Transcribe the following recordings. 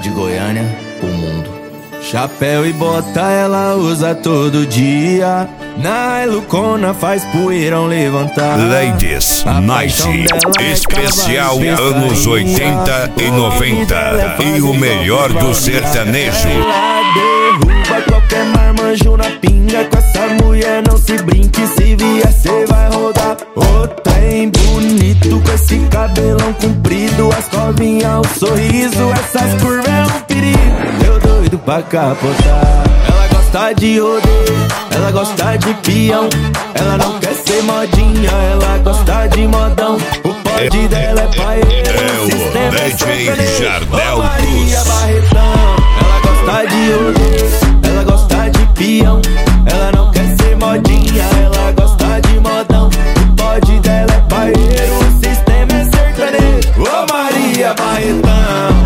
de Goiânia, o mundo. Chapéu e bota ela usa todo dia. Na Lucona faz poeirão levantar. Ladies Night, especial anos 80 e 90 e o melhor do sertanejo. Ela derruba qualquer marmanjo na pinga. Com essa mulher não se brinque, se vier cê vai rodar. Ô trem bonito com esse cabelão comprido, as covinhas, o sorriso, essas curvas é um perigo. Eu doido pra capotar. Ela gosta de rodeio, ela gosta de peão. Ela não quer ser modinha, ela gosta de modão. O pod dela é paeiro, o sistema é DJ Jardel Maria Barretão. Ela gosta de rodeio, ela gosta de peão. Ela não quer ser modinha, ela gosta de modão. O pod dela é paeiro, o sistema é sertanejo. Ô Maria Barretão.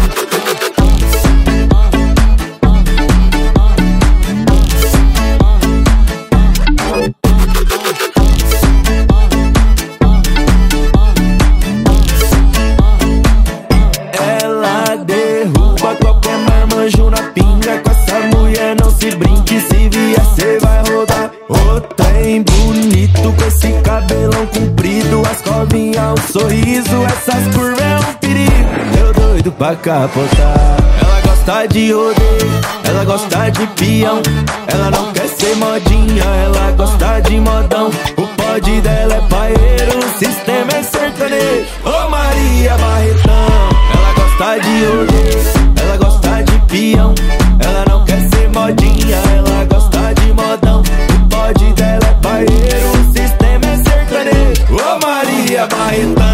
Marmanjo na pinga, com essa mulher não se brinque, se vier cê vai rodar. Ô trem bonito com esse cabelão comprido, as covinhas, o sorriso, essas curvas é um perigo. Eu doido pra capotar. Ela gosta de rodeio, ela gosta de peão. Ela não quer ser modinha, ela gosta de modão. O pod dela é paeiro, o sistema é sertanejo. Ô Maria Barretão. Ela gosta de rodeio, ela gosta de peão. Ela não quer ser modinha, ela gosta de modão. O pod dela é paeiro, o sistema é sertanejo. Ô Maria Barretão.